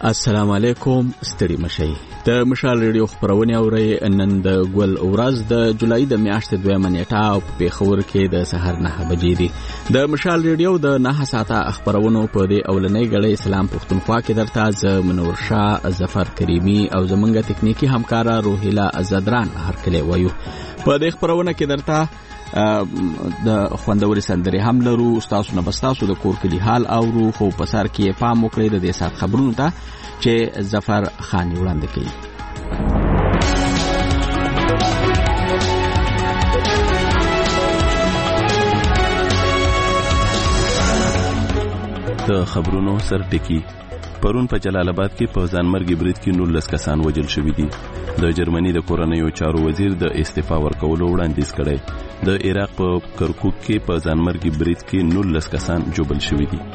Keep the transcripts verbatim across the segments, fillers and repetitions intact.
السلام علیکم، ستړي مشئ. د مشال ریډیو خبرونه اورئ. نن د ګل ورځ د جولای د میاشتې دویمه نیټه او په پیښور کې د سحر نه بجې دي. د مشال ریډیو د نه ساعته خبرونو په دې اولنۍ غړې سلام پښتونخوا کې درته ز منور شاه، ظفر کریمی او زمونږ تکنیکی همکارا روهیلا زدران هرکلی وایو. په دې خبرونه کې درته د خوندوري سندري هم لرو. تاسو نه بس تاسو د کور کلی حال اورو، خو په سر کې پام وکړئ د دې سات خبرونو ته چې ظفر خان وړاندې کوي. د خبرونو سر ټکی. پرون په جلال آباد کې په ځانمرګي برید کې نولس کسان وژل شوي دي. د جرمني د کورنیو چارو وزیر د استعفا ورکولو وړاندیز کړی. د عراق په کرکوک کې په ځانمرګي برید کې نولس کسان ژوبل شوي دي.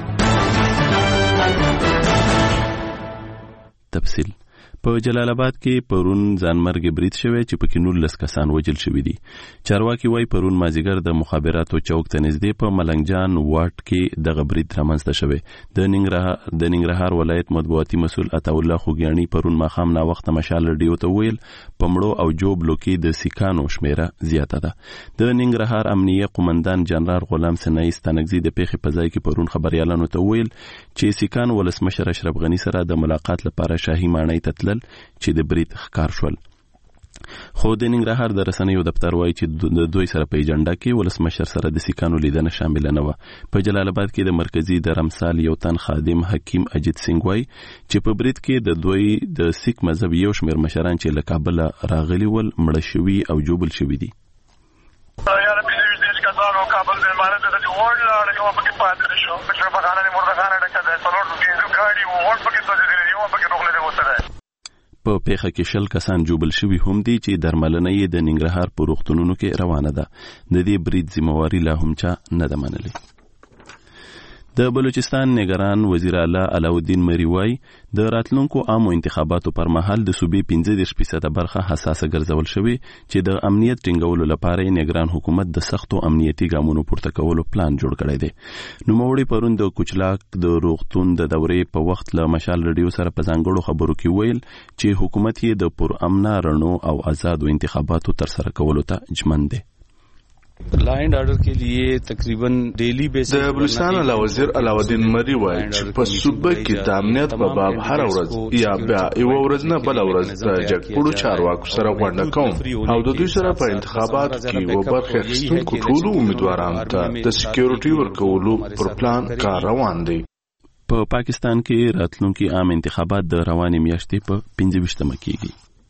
تفصیل. په جلال آباد کې پرون ځانمرګي برید شوی چې پکې نولس کسان وژل شوي دي. چارواکي وایي پرون مازیګر د مخابراتو چوک ته نږدې په ملنګ جان واټ کې دغه برید رامنځته شوی. د ننګرهار د ننګرهار ولایت مطبوعاتي مسؤل عطاالله خوګیاڼي پرون ماښام ناوخته مشال ریډیو ته ویل په مړو او جوبلو کې د سیکانو شمیره زیاته ده. د ننګرهار امنیه قومندان جنرال غلام سنایی ستانکزي د پیښې په ځای کې پرون خبريالانو ته ویل چې سیکان ولسمشر اشرف غنی سره د ملاقات لپاره شاهي ماڼۍ ته تلل چې د برید ښکار شول. خو د ننګرهار د رسنیو دفتر وایي چې د دوی سره په ایجنډا کې ولسمشر سره د سیکانو لیدنه شامل نه و. په جلال آباد کې د مرکزی درمسال یو تن خادم حکیم اجید سنگ وایي چې په برید کې د دوی د سیک مذهب یو شمېر مشران چې له کابل راغلي ول مړه شوي او جوبل شوي دي. کابل د مانه د جوړ لاړ یو پکې پاتې شو چې په غاړه نه مرده غاړه ډکه ده څلور کې ګاډي وو ور پکې سوځېدل یو پکې روغله ده وسره. په پیښه کې شل کسان جوبل شوي هم دي چې درملنه یې د ننګرهار په روغتونونو کې روانه ده. د دې برید ذمہواری لا هم چا نه ده منلې. د بلوچستان نگران وزیر اعلی علاؤالدین مری وایي د راتلونکو عامو انتخاباتو پر مهال د صوبې پنځه دېرش فیصده برخه حساسه ګرځول شوې چې د امنیت ټینګولو لپاره یې نگران حکومت د سختو امنیتي ګامونو پورته کولو پلان جوړ کړی دی. نوموړي پرون د کوچلاک د روغتون د دورې په وخت له مشال ریډیو سره په ځانګړو خبرو کې ویل چې حکومت یې د پرامنه رڼو او آزادو انتخاباتو ترسره کولو ته ژمن دی. لائنڈ آرڈر کے لیے تقریباً ډیلی بیسس د بلوچستان علاوه وزیر علاؤالدین مری وایي چې په صوبه کې د امنیت په باب هر ورځ یا بیا یو ورځ نه بل ورځ د جګپړو چارواکو سره غونډه کوم او د دوی سره په انتخاباتو کې و برخه اخیستونکو ټولو امیدوارانو ته د سکیورټي ورکولو پر پلان کار روان دی. په پاکستان کې راتلونکي عام انتخابات د روانې میاشتې په پنځه ویشتمه کېږي.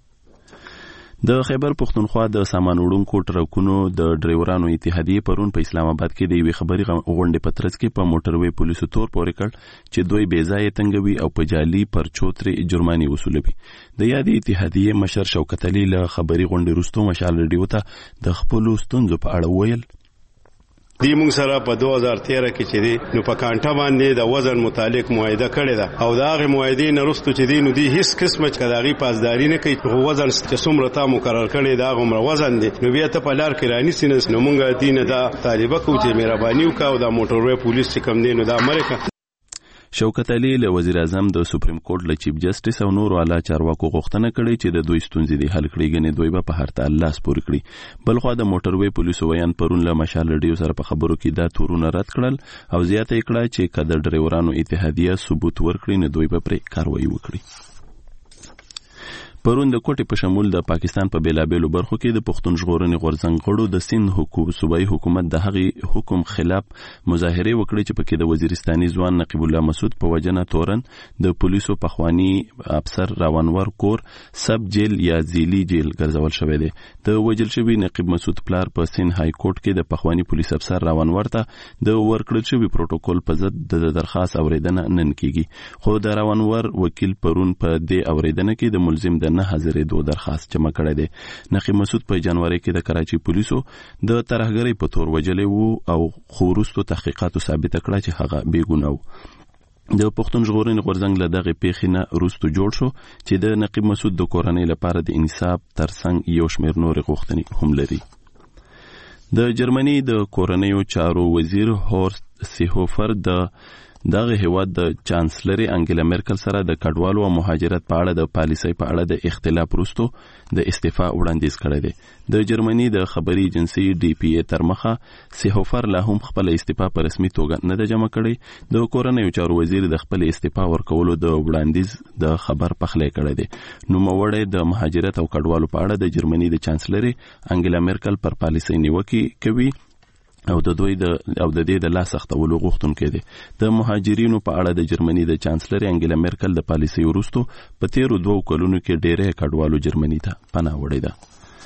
د خیبر پښتونخوا د سامان وړونکو ټرکونو د ډرایورانو اتحادیې پرون په اسلام آباد کې د یوې خبري غونډې په ترڅ کې په موټروي پولیسو تور پورې کړ چې دوی بې ځایه تنګوي او په جعلي پرچو ترې جرمانې وصولوي. د یادې اتحادیې مشر شوکت علي له خبري غونډې وروسته مشال ریډیو ته د خپلو ستونزو په اړه ویل دی موږ سره په دوه هزار تیره کې چې دی نو په کانټه باندې د وزن متعلق معاهده کړې ده او د هغې معاهدې نه وروسته چې دی نو دی هیڅ قسمه چې د هغې پاسداري نه کوي. خو وزن چې څومره تا مقرر کړی د هغومره وزن دی نو بیا ته په لار کې رانیسي نه نو موږ دې نه دا طالبه کوو چې مهرباني وکړه او دا موټروی پولیس چې کوم دی نو دا امر یې. شوکت علي له وزیر اعظم د سپریم کورټ له چیف جسټس او نورو اعلی چارواکو غوښتنه کړې چې د دوی ستونزې دې حل کړي، ګنې دوی به په هر تال لاس پورې کړي. بلخوا د موټروي پولیسو ویان پرون له مشال ریډیو سره په خبرو کې دا تورونه رد کړل او زیاته یې کړه چې که د ډرایورانو اتحادیه ثبوت ورکړي نو دوی به پرې کاروایي وکړي. پرون د کوټې په شمول د پاکستان په بیلابیلو برخو کې د پښتون ژغورنې غورځنګ غړو د سند حکومت صوبایي حکومت د هغې حکم خلاف مظاهرې وکړې چې پکې د وزیرستاني ځوان نقیب الله مسعود په وجنه تورن د پولیسو پخوانی افسر راونور کور سب جیل یا زیلی جیل ګرځول شوی دی. د وژل شوي نقیب مسعود پلار په سند های کورټ کې د پخوانی پولیس افسر راونور ته د ورکړل شوي پروتوکول په ضد د درخواست اوریدنه نن کیږي. خو د راونور وکیل پرون په دې اوریدنه کې د ملزم د نه حاضرېدو درخواست جمع کړی دی. نقیب مسعود په جنوري کې د کراچي پولیسو د ترهګرۍ په تور وژلی وو او خو وروستو تحقیقاتو ثابته کړه چې هغه بې ګناه و. د پښتون ژغورنې غورځنګ له دغې پیښې نه وروسته جوړ شو چې د نقیب مسعود د کورنۍ لپاره د انصاف ترڅنګ یو شمېر نورې غوښتنې هم لري. د جرمني د کورنیو چارو وزیر هورست سیهوفر د دغه هیواد د چانسلر انګلا مرکل سره د کډوالو او مهاجرت په اړه د پالیسۍ په اړه د اختلاف وروسته د استعفا وړاندیز کړی دی. د جرمني د خبري ایجنسی ډي پی ای تر مخه سیهوفر لا هم خپل استعفا په رسمي توګه نه ده جمع کړی. د کورنیو چارو وزیر د خپل استعفا ورکولو د وړاندیز د خبر پخلی کړی دی. نوموړی د مهاجرت او کډوالو په اړه د جرمني د چانسلر انګلا مرکل پر پالیسۍ نیوکې کوي او د دوی د او د دې د لاس اخته غوښتونکي دي. د مهاجرینو په اړه د جرمني د چانسلر انګلا مرکل د پالیسۍ وروسته په تیرو دوو کلونو کې ډېری کډوالو جرمني ته پناه وړې ده.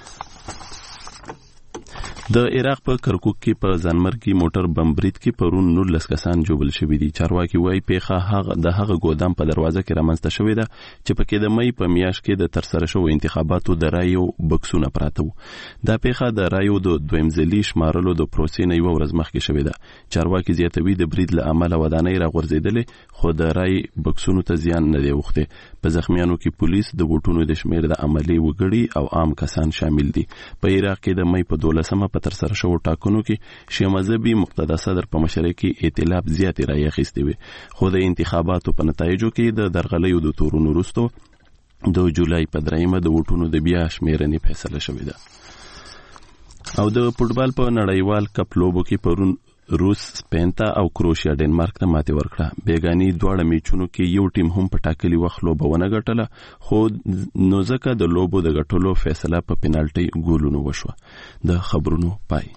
د عراق په کرکوک کې په ځانمرګي موټر بم برید کې پرون نولس کسان جوړل شوي دي. چارواکي وایي پیښه هغه د هغه ګودام په دروازه کې رامنځته شوې ده چې پکې د مئی په میاشت کې د ترسره شوو انتخاباتو د رایو بکسونه پراته وو. دا پیښه د رایو د دویم ځلي شمارلو د پروسې نه یوه ورځ مخکې شوې ده. چارواکي زیاتوي د برید له امله ودانۍ راغورځېدلې خو د رای بکسونو ته زیان نه دی اوښتی. په زخمیانو کې پولیس د بوټونو د شمیر د عملي وګړي او عام کسان شامل دي. په عراق کې د مئی په دولسمه په ترسره شوو ټاکنو کې شیعه مذهبي مقتدا صدر په مشرۍ کې ائتلاف زیاتې رایې اخیستې وې، خو د انتخاباتو په نتایجو کې د درغلیو د تورونو وروسته د جولای په درېیمه د ووټونو د بیا شمیرنې فیصله شوې ده. او د فوټبال په نړیوال کپ لوبو کې پرون روس سپین ته او کروشیا ډنمارک ته ماتې ورکړه. بیګاني دواړه میچونو کې یو ټیم هم په ټاکلي وخت لوبه ونه ګټله، خو نو ځکه د لوبو د ګټلو فیصله په پینالټي ګولونو وشوه. د خبرونو پای.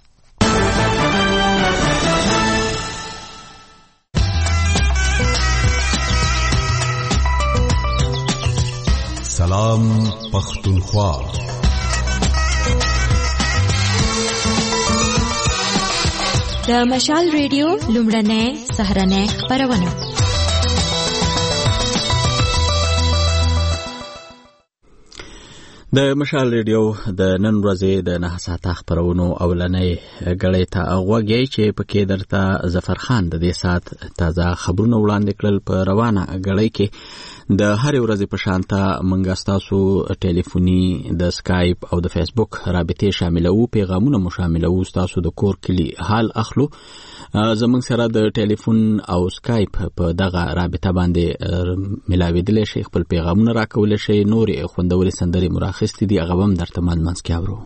سلام پختونخوا. د مشال ریډیو لومړنۍ سهارنۍ خپرونه. د مشال ریډیو د نن ورځې د نه ساعته خبرونو اولنۍ غړې ته غوږی چې پکې درته ظفر خان د دې سات تازه خبرونه وړاندې کړل. په روانه غړې کې د هر ورځې په شانته منګه ستاسو ټلیفوني د سکایپ او د فیسبوک رابطې شاملو، پیغامونه مو شاملو، ستاسو د کور کلی حال اخلو. زمونږ سره د ټلیفون او سکایپ په دغه رابطه باندې ملاویدلی شي، خپل پیغامونه راکولی شي. نورې خوندورې سندرې مو راخیستې دي، هغه به هم درته مالمنځ کې اورو.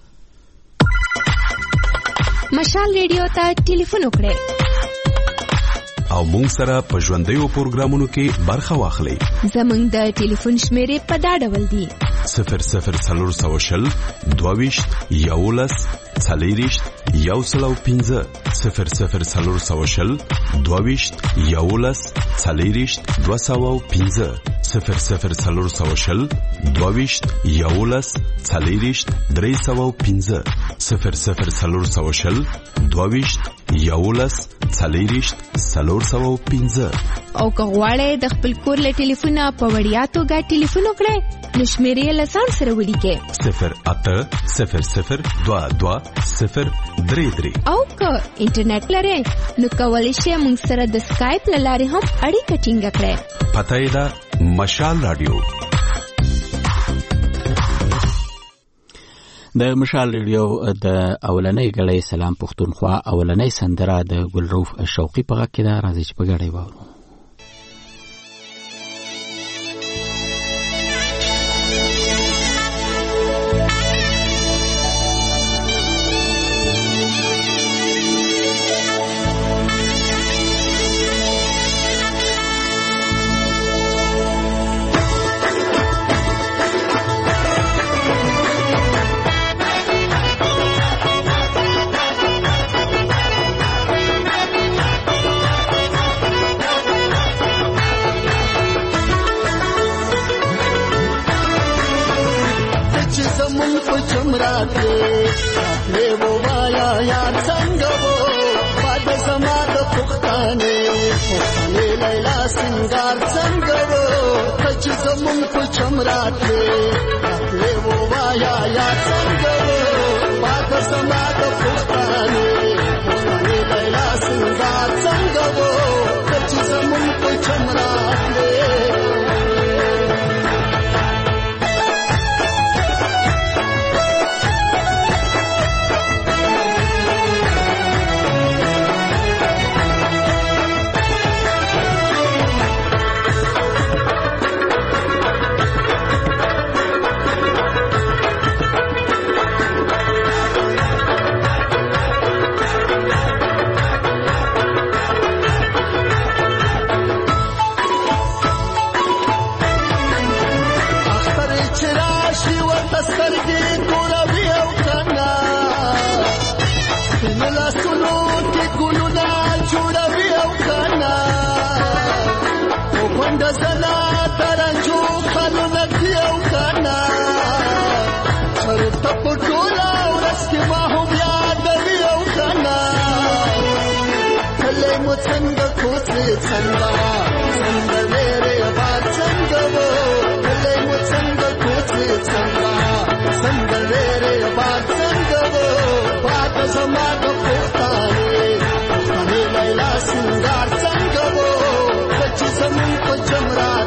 مشال ریډیو ته ټلیفون وکړئ او مونږ سره په ژوندیو پروګرامونو کې برخه واخلئ. زمونږ د ټلیفون شمیرې په دا ډول دي: صفر صفر څلور سوه شل دوهویشت یولس څلېرویشت یو سل او پنځه صفر صفر څلور سوه شل دوهویشت یولس څلېرویشت دوه سوه او پنځه صفر صفر څلور سوه شل دوهویشت یولس څلېرویشت درې سوه او پنځه صفر صفر څلور سوه شل دوهویشت یولس څلېرویشت څلور سوه او پنځه. او که غواړئ د خپل کور له ټلیفونه په وړیا توګه ټلیفون وکړئ نو شمیرې له ځان سره ولیکئ: صفر اته صفر صفر دوه دوه صفر درې درې. او که انټرنیټ لرئ نو کولی شئ موږ سره د سکایپ له لارې هم اړیکه ټینګه کړئ. پته یې ده مشال رادیو. د مشال ریډیو د اولنۍ غړې سلام پختونخوا اولنۍ سندره د ګلروف شوقي په غږ کې ده. راځي چې په ګډه یې واورو. تپ ټولا ورځ کې ما هم یادوي او کنه کله مو څنګه کوڅې څنګه څنګه لري آباد څنګه وو کله مو څنګه کوڅې څنګه څنګه لري آباد څنګه وو پات زما د پښتانه پښتانه لیلا سنگار څنګه وو چې زمون په جمرات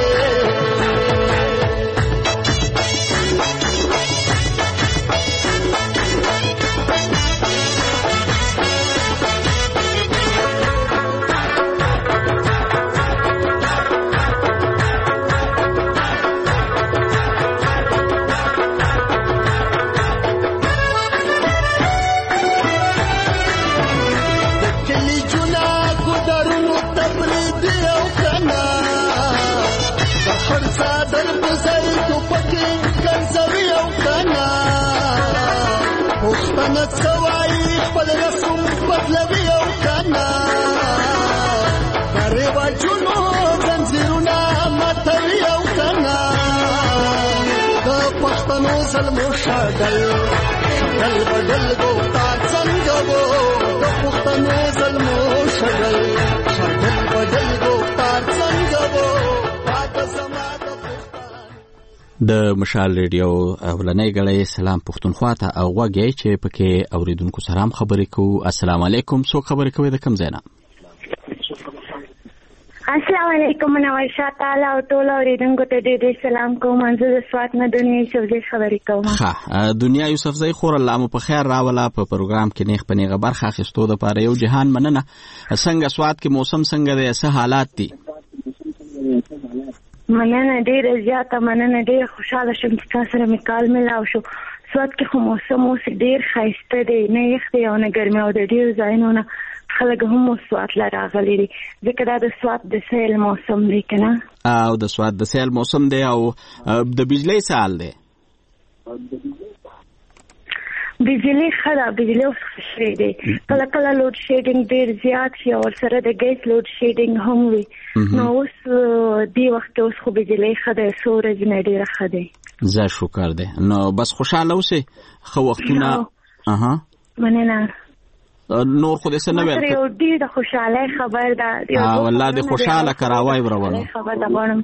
پښتنه سوای خپل رسم بدلوي او کنه پرې واجونو زنځیرونه ماتوي او کنه د پښتنو ظلمو شاګل شاګل بدل ګوتار څنګه وو د پښتنو ظلمو شاګل شاګل بدل ګوتار څنګه وو پات سما د مشال ریډیو اولنۍ غړې سلام پښتونخوا ته او غوږی چې پکې اوریدونکو سلام خبرې کوو. السلام علیکم. څو خبرې کوي د کوم ځای نه؟ السلام علیکم. منور شاه تعالی او ټول اوریدونکو ته ډېر ډېر سلام کوم. منزل سوات نه دنیا یوسفزۍ خبرې کوم. ها دنیا یوسفزۍ خور الله مو په خیر راولا په پروګرام کې نیغ په نیغه برخه اخیستو د پاره یو جهان مننه. څنګه سوات کې موسم څنګه دی؟ څه حالات دي؟ مننه ډېر زیاته مننه. ډېر خوشاله شوم چې تاسو سره مې کال ملاو شو. سوات کې خو موسم اوس ډېر ښایسته دی، نه یخ دی او نه ګرمي او د ډېرو ځایونو نه خلک هم سوات له راغلي دي ځکه دا د سوات د سیل موسم دی که نه؟ او د سوات د سیل موسم دی. او د بجلۍ څه حال دی؟ بجلی ښه ده، بجلی اوس ښه شوې دی. کله کله لوډ شیډینګ ډېر زیات شي او ورسره د ګیس لوډ شیډینګ هم وي. نو اوس دې وخت اوس خو بجلی ښه دی، څو ورځې نه ډېره ښه دی. زه شکر دی. نو بس خوشحاله اوسئ. ښه وختونه. اها مننه. نور خو دې څه نه ویل؟ یو ډېر د خوشحالۍ خبر ده. والله دې خوشحاله که راوایي وروړم. خبر ده غواړم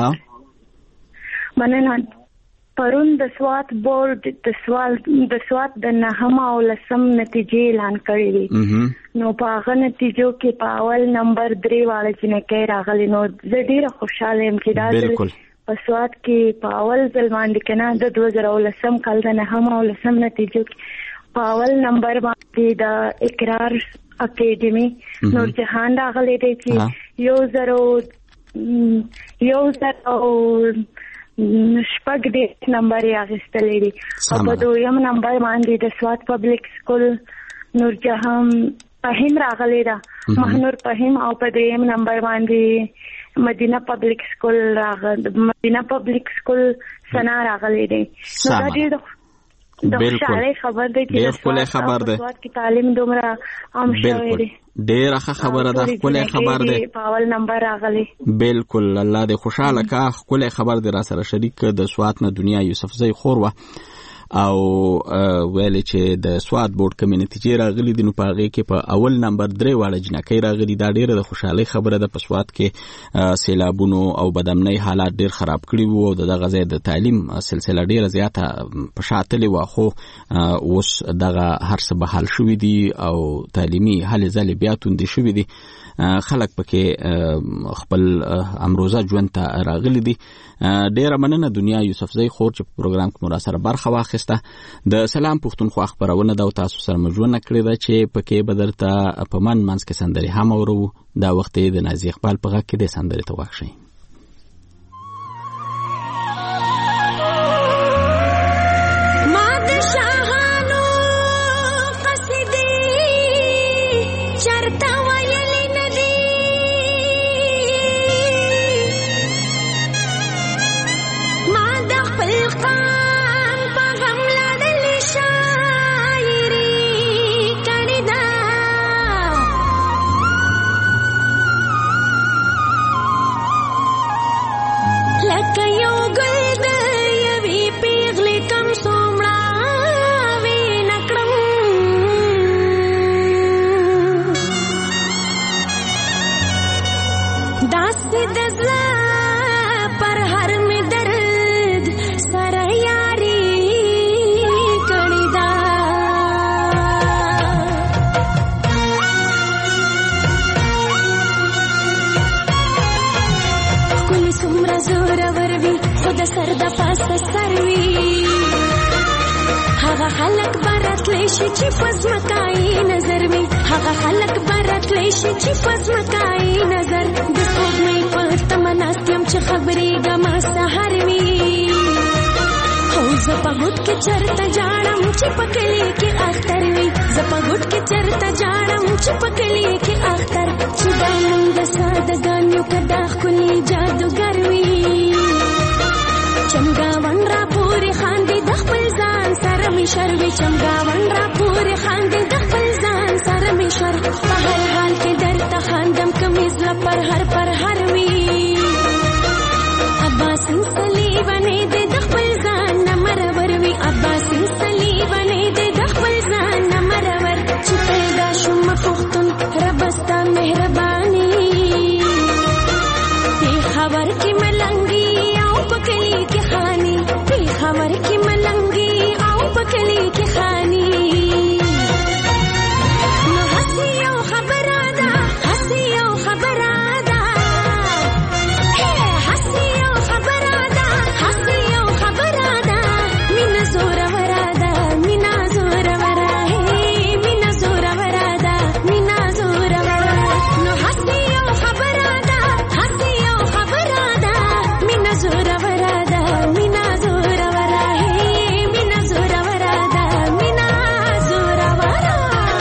مننه. پرون د سوات بورډ د سوال د سوات د نهم او لسم نتیجې اعلان کړې دي. نو په هغه نتیجو کې په اول نمبر درې واړه جنکۍ راغلي. نو زه ډېره خوشحاله یم چې دا په سوات کې په اول ځل باندې که نه د دوه زره لسم کال د نهم او لسم نتیجو کې په اول نمبر باندې د اقرار اکیډمي نور جهان راغلی دی چې یو زرو یو زرو شپږ دېرش نمبر یې اخیستلی دی. او په دویم نمبر باندې د سوات پبلک سکول نور جهان فهیم راغلی ده، مهنور فهیم. او په دریم نمبر باندې مدینه پبلک سکول راغلی مدینه پبلک سکول سنا راغلی دی. نو دا ډېر د خوشحالۍ خبر دی چې د سوات کې تعلیم دومره عام شوی دی. ډېره ښه خبره ده، ښکلی خبر دی. په اول نمبر راغلی. بالکل. الله دې خوشحاله کا. ښکلی خبر دی را سره شریک د سوات نه دنیا یوسفزۍ خور وه او ویلې چې د سوات بورډ کومې نتیجې راغلي دي نو په هغې کې په اول نمبر درې واړه جنکۍ راغلي. دا ډېره د خوشحالۍ خبره ده. په سوات کې سیلابونو او بدامنۍ حالات ډېر خراب کړي وو او د دغه ځای د تعلیم سلسله ډېره زیاته په شا تللې وه، خو اوس دغه هر څه بحال شوي دي او تعلیمي هلې ځلې بیا توندې شوي دي. خلک پکې خپل امروزه ژوند ته راغلي دي. ډېره مننه دنیا یوسفزۍ خور چې په پروګرام کې مو را سره برخه واخیسته. د سلام پښتونخوا خپرونه ده او تاسو سره مو ژوند کړې ده چې پکې به درته په من منځ کې سندرې هم اورو. دا وخت یې د نازي اقبال په غږ کې د سندرې ته واښئ. خلاص سروي هغه خلک براتلی شي چې پس مکای نظر وي هغه خلک براتلی شي چې پس مکای نظر د سپوږمۍ په تمناستم چې خبرې ګما سحر وي او زپا ګټ کې چرته جاړم چې پکلی کې اختر وي زپا ګټ کې چرته جاړم چې پکلی کې اختر چې دا مونږ سادهګانو کدا خولي جادوګر وي چمګاون را پورې خاندي د خپل ځان سره می شروي چمګاون را پورې خاندي د خپل ځان سره می شر په هر حال کې درته خاندم کمیز لا پر هر پر هر وی عباس سلی باندې د خپل ځان نمرور وی عباس سلی باندې د خپل ځان نمرور چې پیدا شوم پختون رب ستا مهرباني په خبر کې ملنګي او پکلی کې خاني په خبر کې ملنګي او پکلی کې خاني نو هسي او خبره ده هسي او خبره ده هي هسي او خبره ده هسي او خبره ده مینا زور ورا ده مینا زور ورا هي مینا زور ورا ده مینا زور ورا نو هسي او خبره ده هسي او خبره ده مینا زور ورا ده مینا زور ورا هي مینا زور ورا ده مینا زور ورا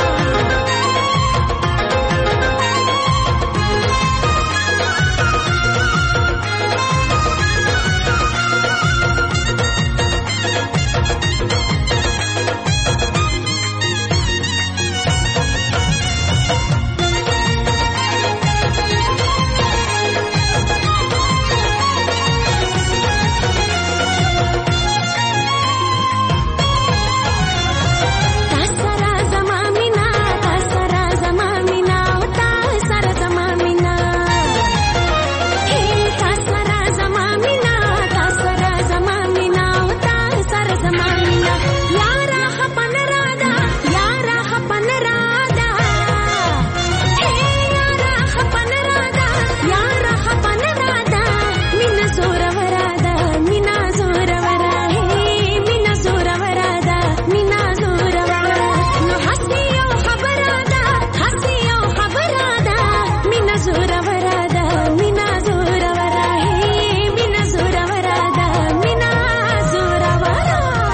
تاسرا زما مینا تاسرا زما مینا او تاسرا زما مینا هی تاسرا زما مینا تاسرا زما مینا او تاسرا زما مینا یارا خپن رادا یارا خپن رادا هی یارا خپن رادا یارا خپن رادا مینا زور ورادا مینا زور ورا هی مینا زور ورادا مینا زور ورا نو هسي او خبره ده هسي او خبره ده مینا زور ورادا مینا زور ورا هی مینا زور ورادا مینا زور ورا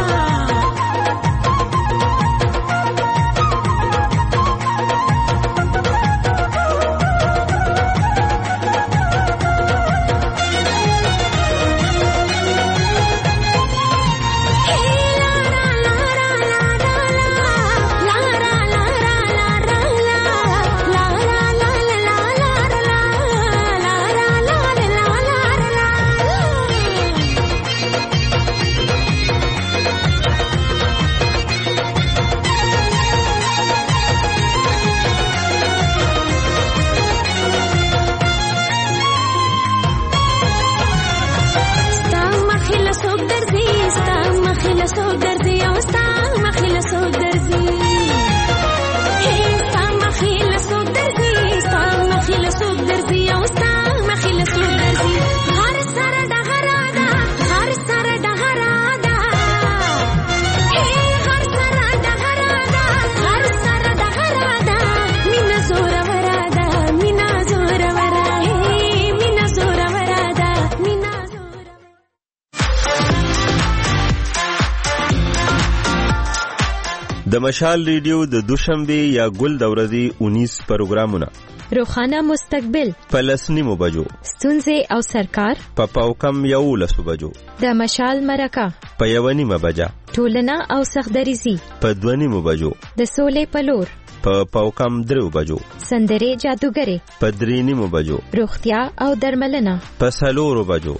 ستا مخیله سوک درځي ستا مخیله سوک درځي او ستا مخیله سوک درځي هی ستا مخیله سوک درځي ستا مخیله سوک درځي او ستا مخیله سوک درځي هر سره ډغره ده هر سره ډغره ده هی هر سره ډغره ده هر سره ډغره ده مینا زور ورا ده مینا زور ورا هی مینا زور ورا ده مینا زور د مشال ریډیو د دوشنبه یا ګل د ورځې انیس پروګرامونه روخانه مستقبل په لسنیمو بجو ستونزې او سرکار په پاوکم یو لسو بجو د مشال مرکه په یو نیمه بجا ټولنه او سخدریزي په دوه نیمو بجو د سولې پلور په پاوکم درو بجو سندرې جادوګرې په درې نیمو بجو روغتیا او درملنه په څلورو بجو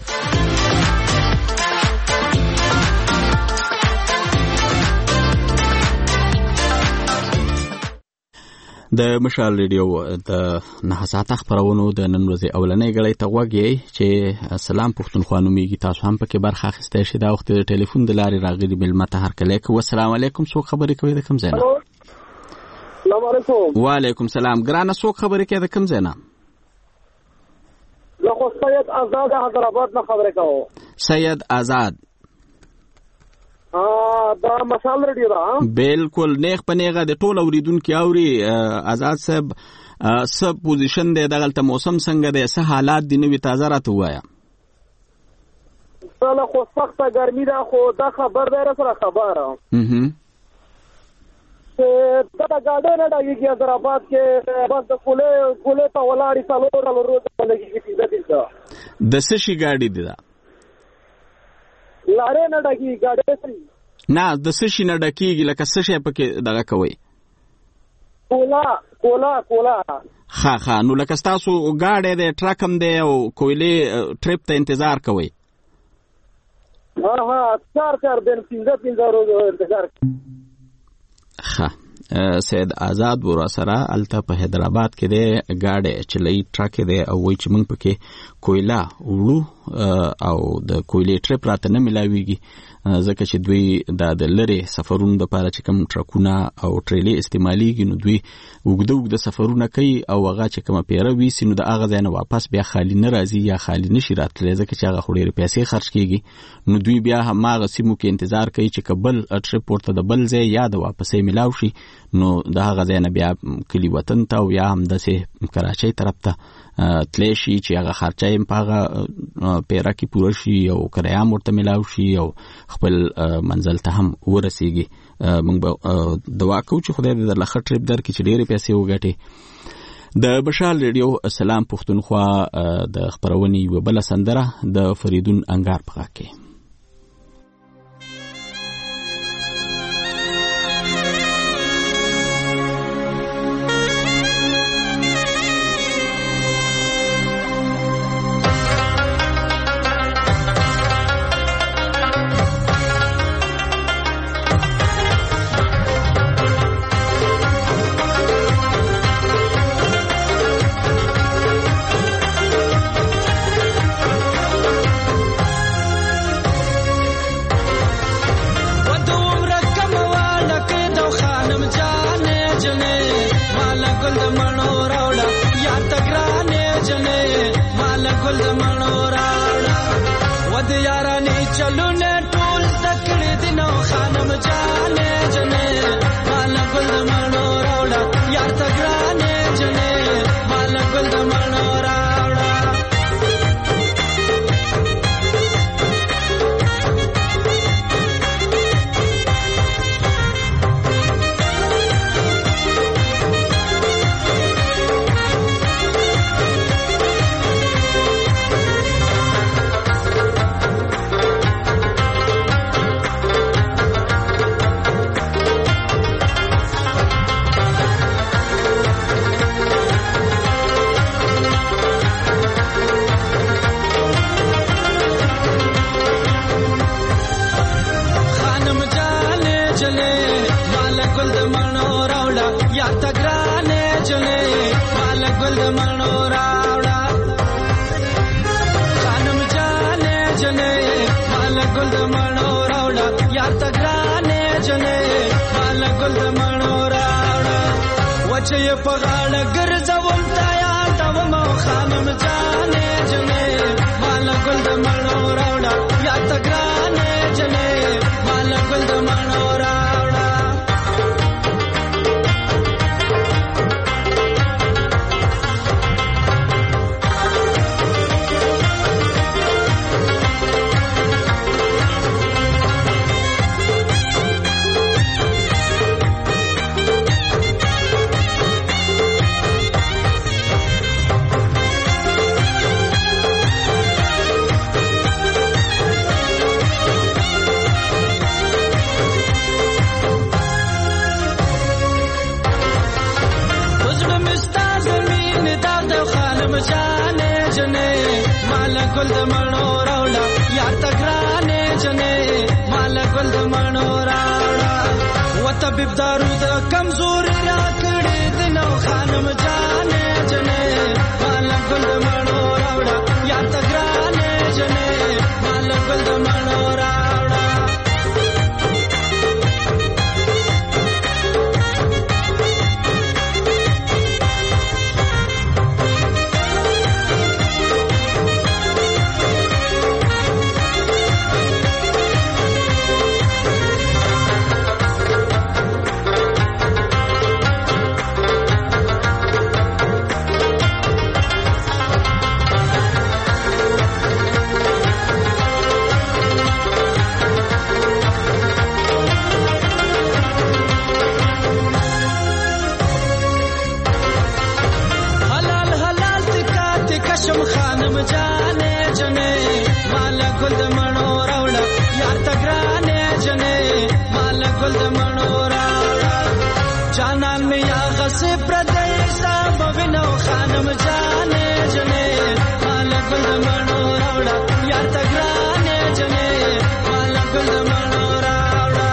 د مشال ریډیو د نه ساعته خبرونو د نن ورځې اولنۍ غړې ته وګورئ چې سلام پښتونخوا نومیږي تاسو هم پکې برخه اخیستئ شئ دا وخت د ټلیفون د لارې راغلي ملمته هر کله کو السلام علیکم څوک خبرې کوي د کوم ځای نه السلام علیکم وعلیکم سلام ګرانه څوک خبرې کوي د کوم ځای نه زه خو سید آزاد حیدرآباد نه خبرې کوم سید آزاد دا مشال رادیو دا بالکل نیغ په نیغه د ټول اوریدونکو اوري. آزاد صاحب سب پوزیشن دی دغلته موسم څنګه دی څه حالات دي نوې تازه راته وایا؟ سالا خو سخته ګرمي ده خو دا خبر دی سره خبره اها دا دا ګاډي نه ډاګي حیدرآباد کې بس د کولې کولې په ولاړی څلور له روز باندې کې کیږي د څه شي ګاډي دی دا لارې نه ډاګي ګاډي نه د څه شي نه ډکیږي لکه څه شي پکې دغه کوي کولا کولا کولا ها ها نو لکه تاسو ګاډي دی ټرک هم دی او کویلې ټریپ ته انتظار کوي؟ ها ها چار چار دن پنځه پنځه ورځې انتظار ها سید آزاد ورا سره الته په حیدرآباد کې دی ګاډي چلای ټرک دی او وای چې موږ پکې کویلا وړو او د کویلې ټریپ راته نه ملاويږي ځکه چې دوی د لری سفرونو لپاره چې کوم ټرکونه او ټریلې استعماليږي نو دوی وګدو وګد سفرونه کوي او هغه چې کوم پیروي سینو د هغه ځای نه واپس بیا خالی نه راځي یا خالی نشي راتللی ځکه چې هغه خوري پیسې خرج کیږي نو دوی بیا هماغه سیمو کې انتظار کوي چې قبل ټریپ ورته د بل ځای یا د واپسې ملاو شي نو د هغه ځای نه بیا کلی وطن ته او یا هم د کراچۍ طرف ته تلی شي چې هغه خرچه یې په هغه پیره کې پوره شي او کرایه هم ورته ملاو شي او خپل منزل ته هم ورسیږي. موږ به دعا کوو چې خدای دې درله ښه ټریپ درکړي چې ډېرې پیسې وګټي. د بشال ریډیو سلام پښتونخوا د خپرونې یوه بله سندره د فریدون انګار په غږ کې. ګل د مڼو راوړه جانان مې یا غسه پردې صاحب وینو خانم جانې جنې مال ګل د مڼو راوړه یار تګرانې جنې مال ګل د مڼو راوړه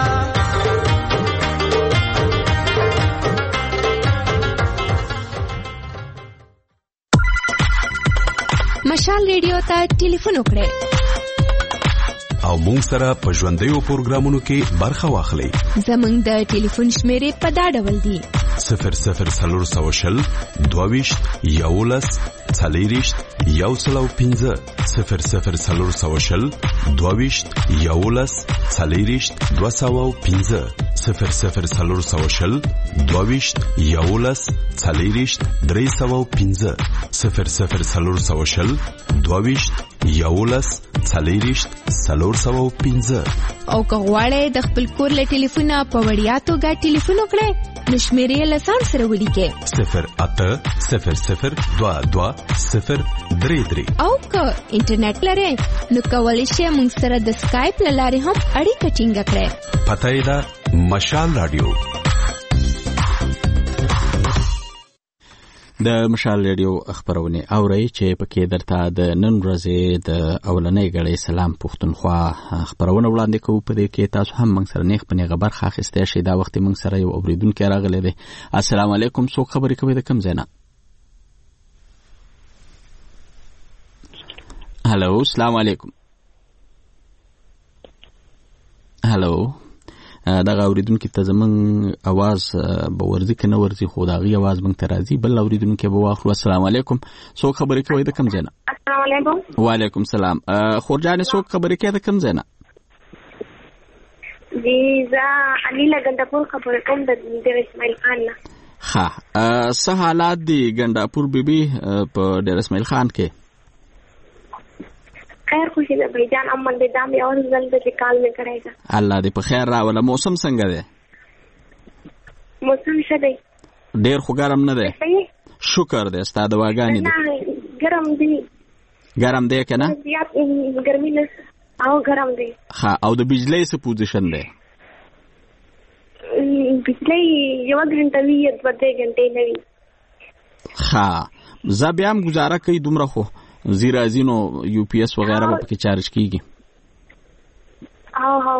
مشال ریډیو ته ټلیفون وکړئ او مونږ سره په ژوندیو پروګرامونو کې برخه واخلئ. زمونږ د ټلیفون شمیرې په دا ډول دي: صفر صفر څلور سوه شل دوه ویشت یولس څلېرویشت یو سل او پنځه صفر صفر څلور سوه شل دوه ویشت یولس څلېرویشت دوه سوه او پنځه صفر صفر څلور سوه شل دوه ویشت یولس څلېرویشت درې سوه او پنځه صفر صفر څلور سوه شل دوه ویشت یولس څلېرویشت څلور سوه او پنځه. او که غواړئ د خپل کور له ټلیفونه په وړیا توګه ټلیفون وکړئ نو شمیرې له ځان سره ولیکئ: صفر اته صفر صفر دوه دوه صفر درې درې. او که انټرنیټ لرئ نو کولی شئ موږ سره د سکایپ له لارې هم اړیکه ټینګه کړئ. پته یې ده مشال رادیو. د مشال ریډیو خبرونه اورئ چې پکې درته د نن ورځې د اولنۍ غړې سلام پښتونخوا خبرونه وړاندې کوو. په دې کې تاسو هم موږ سره نیغ په نیغه برخه اخیستی شئ. دا وخت موږ سره یو اوریدونکی راغلی دی. السلام علیکم. څوک خبرې کوي د کوم ځای نه؟ هلو السلام علیکم. هلو دغه اوریدونکو ته زمون आवाज به ورځي کنه ورځي خو دغه आवाज مونږ ته راځي. بل اوریدونکو به واخلو. السلام علیکم. څوک خبرې کوي د کوم ځای نه؟ السلام علیکم. وعلیکم السلام. خورجان څوک خبرې کوي د کوم ځای نه؟ جی زه علي لګندپور خبرې کوم د ډیر اسماعیل خان نه. ها څه حالات دي ګنداپور بیبي په ډیر اسماعیل خان کې؟ خیر خوشی ده بھائی جان. امن دې دام یو ځل د کال می کړایګا. الله دې په خیر راوله. موسم څنګه دی؟ موسم ښه دی. ډیر خو ګرم نه دی. شکر دې ستا د واګانې دي. ګرم دی. ګرم دی کنه؟ زیات ګرمي نه او ګرم دی. ها او د بجلی څه پوزیشن دی؟ بجلی یو غنټه وی دوه غنټې نه وی. ها زه بیا هم گزاره کوي دومره خو زیرا زینو یو پی ایس وغیرہ به پکې چارج کیږي. او او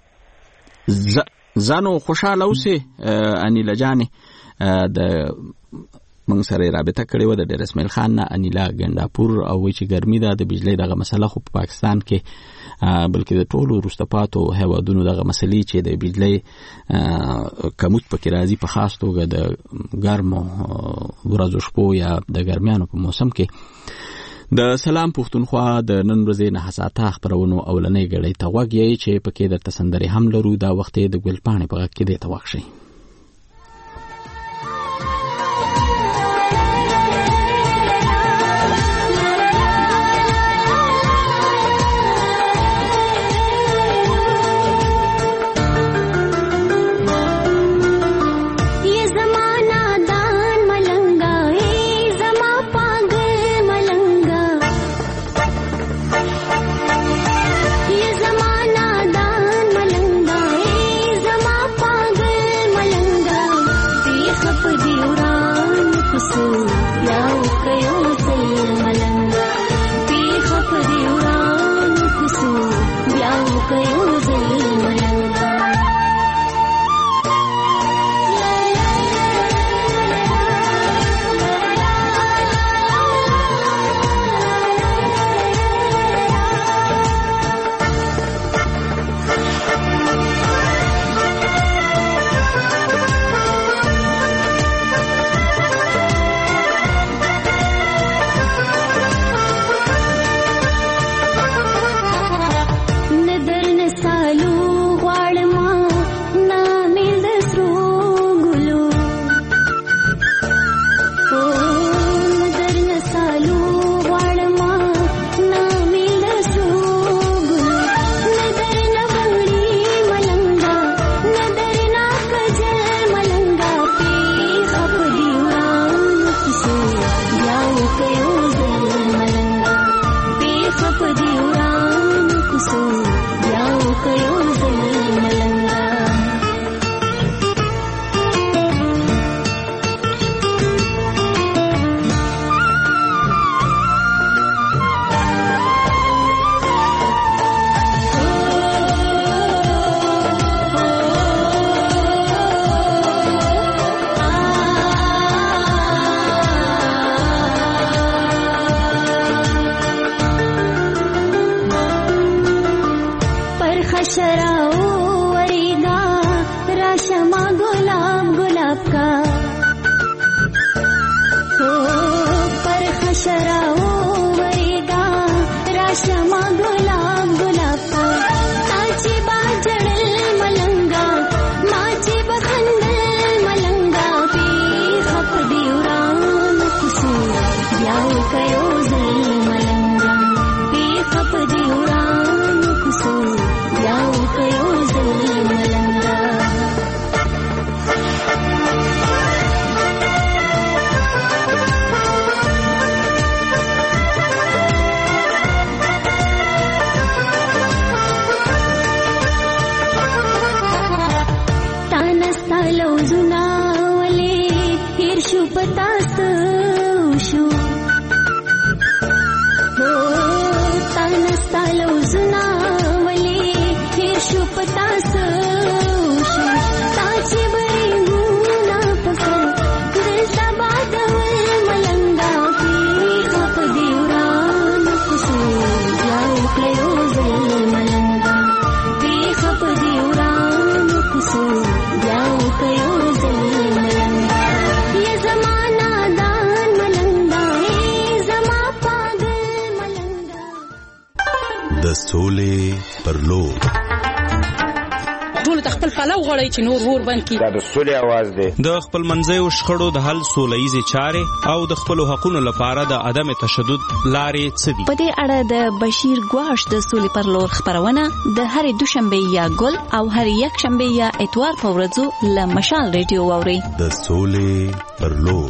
زانو خوشاله اوسې انیلا جانې د موږ سره رابطه کړې و د ډیر اسماعیل خان نه انیلا ګنداپور او وی چې ګرمي ده د بجلی دغه مسله خو په پاکستان کې بلکې د ټولو وروسته پاتو هیوادونو دغه مسلې چې د بجلی کموت پکې راځي په خاص توګه د ګرمو ورځو شپو یا د ګرمیانو په موسم کې. د سلام پښتونخوا د نن ورځې نه حساته خبرونو اولنۍ غړې ته غوږ یې چې پکې د تسندري هم لرو. دا وخت د ګل پاڼې په غږ کې دی ته واخشي. ये जमाना दान मलंगा, ये जमा पागल پتاسو شو تانستالو زنا ولی هیر شو پتاسو شو تاچی بری مونا پسر دل سبا دول ملنگا کی خپ دیوران کسو یاو کلیو زل ملنگا کی خپ دیوران کسو یاو کلیو زل ملنگا یہ زمانہ دان ملنگا ای زما پاگل ملنگا د سولې پر لور ټول خپل پلو غړی چې نور ور بند کی دا د سولې आवाज دی د خپل منځیو شخړو د حل سولهیزه چارې او د خپل حقوقو لپاره د عدم تشدد لارې څه دي په دې اړه د بشیر ګواش د سولې پر لور خبرونه د هرې دوشنبه یا ګل او هر یک شنبه یا اتوار په ورځو له مشال ریډیو واوري د سولې پر لور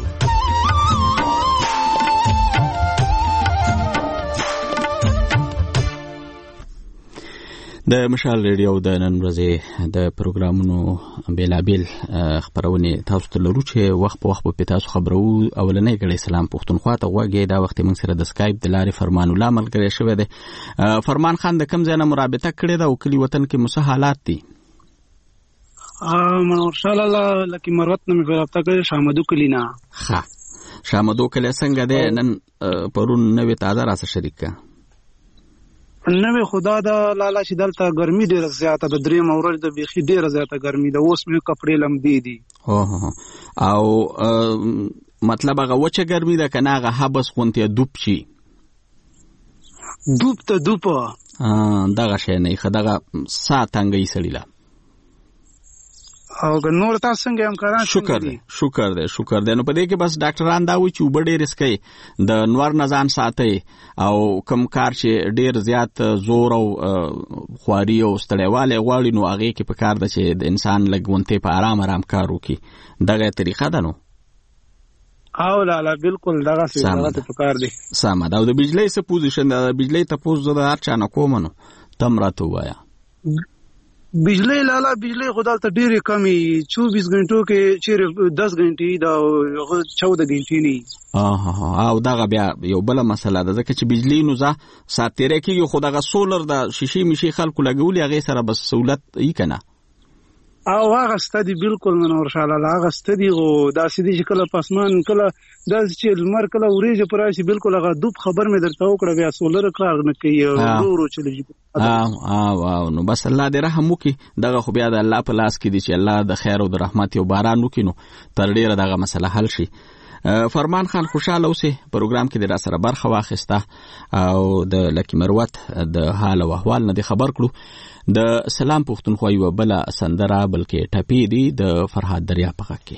د مشال ریډیو د نن ورځې د پروګرامونو بیلابیل خبرونه تاسو ته لرو چې وخت په وخت په تاسو خبرو اولنې غړي سلام پښتونخوا ته وګورئ دا وخت موږ سره د سکایپ د لارې فرمان الله ملګری شوی دی فرمان خان د کم ځای نه مرابطه کړې ده او کلی وطن کې مصه حالات دي منور شاه الله لکه مروت نه مې رابطه کړې شامدو کلینا ها شامدو کلی څنګه ده نن پرون نوې تازه راسه شریک نوې خدا دا لاله چې دلته ګرمي ډیره زیاته د درې مورل د بيخي ډیره زیاته ګرمي د اوس مې کپڑے لمدي دي اوه او مطلب هغه وچه ګرمي ده کنه هغه حبس خونته دوب شي دوب ته دوب ا دغه شی نه خدغه ساتنګي سړیلا او نور تاسو څنګه هم کاران شکر دی شکر دی شکر دی نو په دې کې بس ډاکټران دا وایي چې وبډې رسکي د نور نزان ساتي او کم کار چې ډیر زیات زور او خواري او ستړیواله غواړي نو هغه کې په کار ده چې د انسان لګونته په آرام آرام کار وکړي دغه طریقه ده نو او لا لا بالکل دغه څه په کار دي سم دا د بجلی څه پوزیشن د بجلی ته پوز د هر چا نه کوم نو تم راته وایا بجلی لاله بجلی خدای ته ډیره کمی چوبیس غنټو کې چیرې دس غنټې دا چودہ غنټې نه اه او دا بیا یو بل مسله ده ځکه چې بجلی نو ځه ساتره کې یو خدای سولر د شیشې مشي خلکو لګولي هغه سره بس سہولت یې کنه او هغه ستدي بالکل منور شاه الله هغه ستدي او دا سدي چې کله پاسمان کله دا چې لمر کله وريجه پراشي بالکل هغه دوب خبر مې درته وکړه بیا سولر کار نه کوي ورو چلېږي اه اه نو بس الله دې رحم وکي دغه خو بیا د الله په لاس کې دي چې الله د خیر او د رحمت او باران وکړي نو تر ډیره دغه مسله حل شي فرمان خان خوشاله اوسه پروګرام کې د را سره برخه واخیسته او د لکی مروت د حال او احوال نه خبر کړو د سلام پښتونخوا یو بل سندره بلکې ټپی دی د فرهاد دریا په کې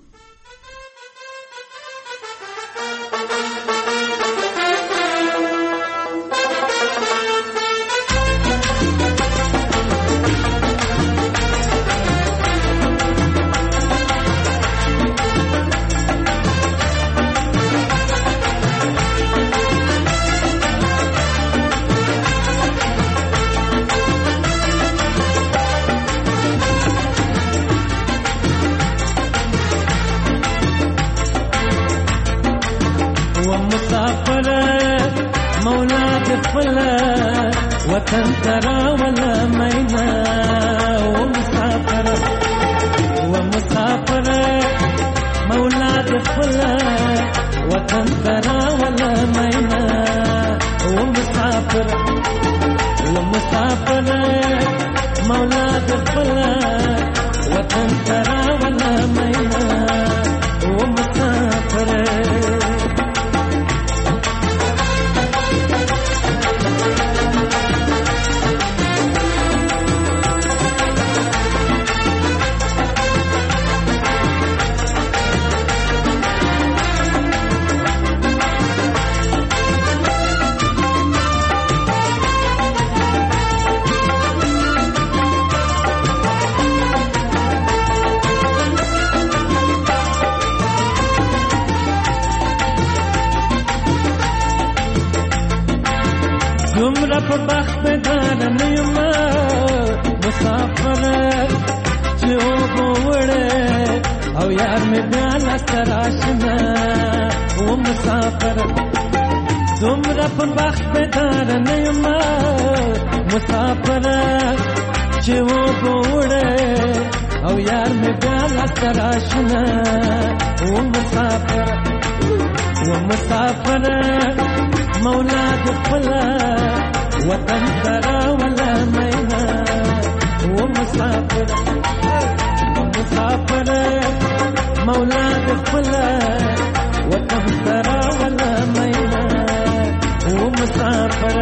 وطن ترى ولا مينا ومسافر ومسافر مولاد فلا وطن ترى ولا مينا ومسافر ومسافر مولاد فلا وطن ترى ولا مينا ومسافر دومره په بخت بدار نیم مسافر چې اوبه وړه او یار مې بیا لاسته راشنه مسافر دومره په بخت بیدار نه یم مسافر چې وګوره او یار مې بیا لاسته راشنه و مسافر و مسافر مولا د خپل وطن ته راوله مینا و مسافر و مسافر مولا د خپل وطن ته راوله مینا و مسافر